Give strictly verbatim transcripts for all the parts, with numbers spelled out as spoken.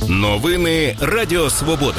Новини Радіо Свобода.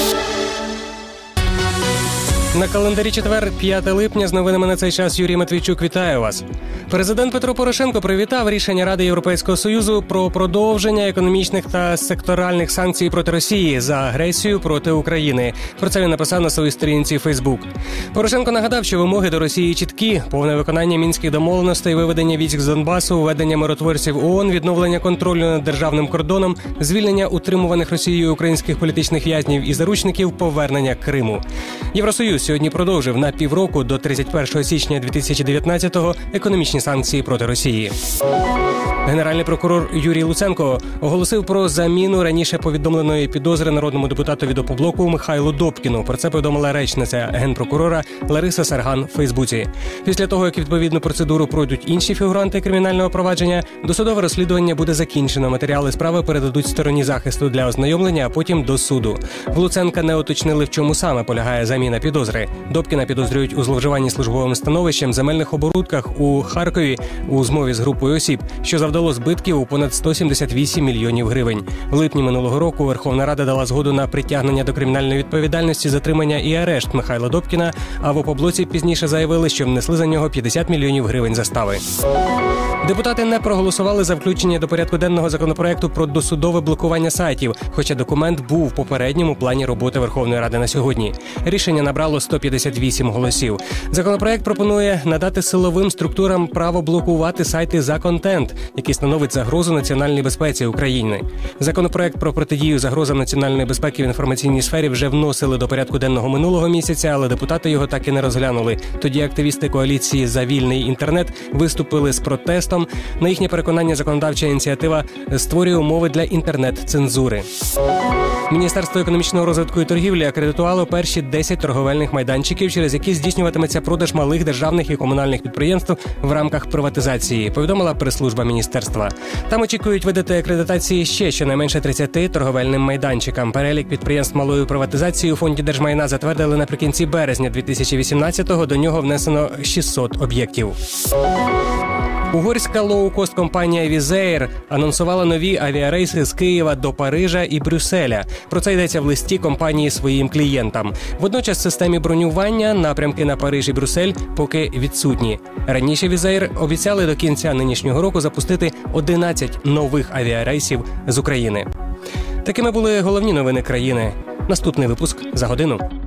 На календарі четвер, п'яте липня, з новинами на цей час Юрій Матвійчук вітає вас. Президент Петро Порошенко привітав рішення Ради Європейського Союзу про продовження економічних та секторальних санкцій проти Росії за агресію проти України. Про це він написав на своїй сторінці Фейсбук. Порошенко нагадав, що вимоги до Росії чіткі: повне виконання мінських домовленостей, виведення військ з Донбасу, введення миротворців ООН, відновлення контролю над державним кордоном, звільнення утримуваних Росією українських політичних в'язнів і заручників, повернення Криму. Євросоюз сьогодні продовжив на півроку до тридцять першого січня дві тисячі дев'ятнадцятого економічні санкції проти Росії. Генеральний прокурор Юрій Луценко оголосив про заміну раніше повідомленої підозри народному депутату від Опоблоку Михайлу Добкіну. Про це повідомила речниця генпрокурора Лариса Сарган в Фейсбуці. Після того, як відповідну процедуру пройдуть інші фігуранти кримінального провадження, досудове розслідування буде закінчено. Матеріали справи передадуть стороні захисту для ознайомлення, а потім до суду. В Луценка не уточнили, в чому саме полягає заміна підозри. Добкіна підозрюють у зловживанні службовим становищем, земельних оборудках у Харкові у змові з групою осіб, що завдало збитків у понад сто сімдесят вісім мільйонів гривень. В липні минулого року Верховна Рада дала згоду на притягнення до кримінальної відповідальності, затримання і арешт Михайла Добкіна, а в Опоблоці пізніше заявили, що внесли за нього п'ятдесят мільйонів гривень застави. Депутати не проголосували за включення до порядку денного законопроекту про досудове блокування сайтів, хоча документ був в попередньому плані роботи Верховної Ради на сьогодні. Рішення набрало сто п'ятдесят вісім голосів. Законопроект пропонує надати силовим структурам право блокувати сайти за контент, який становить загрозу національній безпеці України. Законопроект про протидію загрозам національної безпеки в інформаційній сфері вже вносили до порядку денного минулого місяця, але депутати його так і не розглянули. Тоді активісти коаліції «За вільний інтернет» виступили з протестом. На їхнє переконання, законодавча ініціатива створює умови для інтернет-цензури. Міністерство економічного розвитку і торгівлі акредитувало перші десять торговельних майданчиків, через які здійснюватиметься продаж малих державних і комунальних підприємств в рамках приватизації, повідомила прес-служба міністерства. Там очікують видати акредитації ще щонайменше тридцяти торговельним майданчикам. Перелік підприємств малої приватизації у Фонді держмайна затвердили наприкінці березня дві тисячі вісімнадцятого, до нього внесено шістсот об'єктів. Угорська лоукост-компанія Wizz Air анонсувала нові авіарейси з Києва до Парижа і Брюсселя. Про це йдеться в листі компанії своїм клієнтам. Водночас в системі бронювання напрямки на Париж і Брюссель поки відсутні. Раніше Wizz Air обіцяли до кінця нинішнього року запустити одинадцять нових авіарейсів з України. Такими були головні новини країни. Наступний випуск за годину.